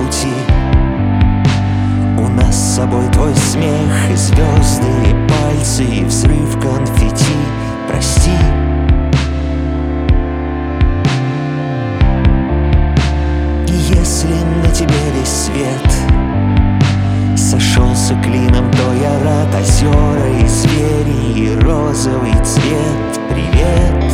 пути. У нас с собой твой смех и звезды, и пальцы, и взрыв конфетти. Прости. И если на тебе весь свет сошелся клином, то я рад. Озера и звери, и розовый цвет. Привет.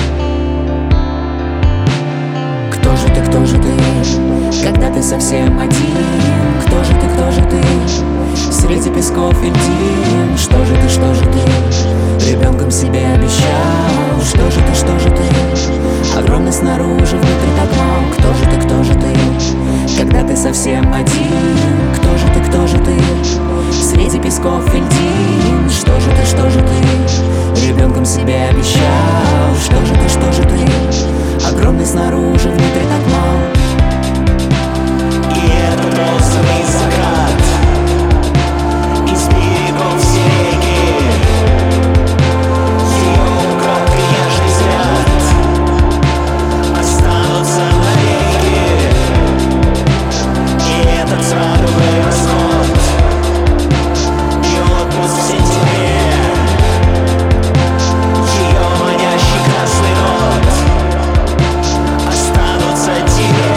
Кто же ты, когда ты совсем один? Кто же ты, среди песков и льдин? Что же ты, ребенком себе обещал? Что же ты, огромный снаружи, внутри так мал? Кто же ты, когда ты совсем один? Кто же ты, среди песков и льдин? Что же ты, ребенком себе обещал? Что же ты, огромный снаружи, внутри так мал? И этот острый закат из берегов все реки, ее украдкой нежный взгляд останутся навеки. И этот радугой восход и отпуск в сентябре, ее манящий красный рот останутся тебе.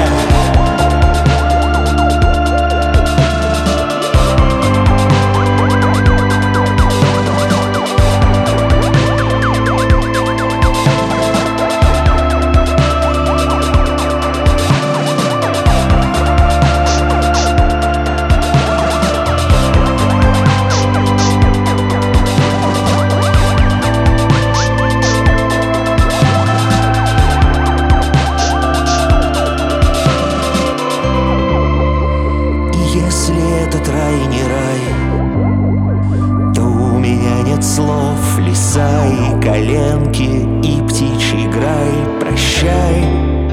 Если этот рай не рай, то у меня нет слов. Леса и коленки, и птичий грай. Прощай.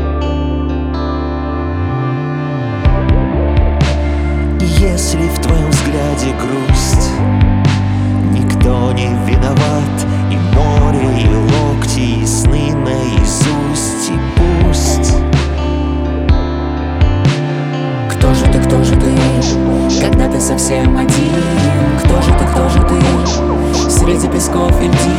Если в твоем взгляде грусть, никто не виноват. И море, и локти, и сны наизусть. И пусть. Кто же ты, когда ты совсем один? Кто же ты, среди песков и льдин?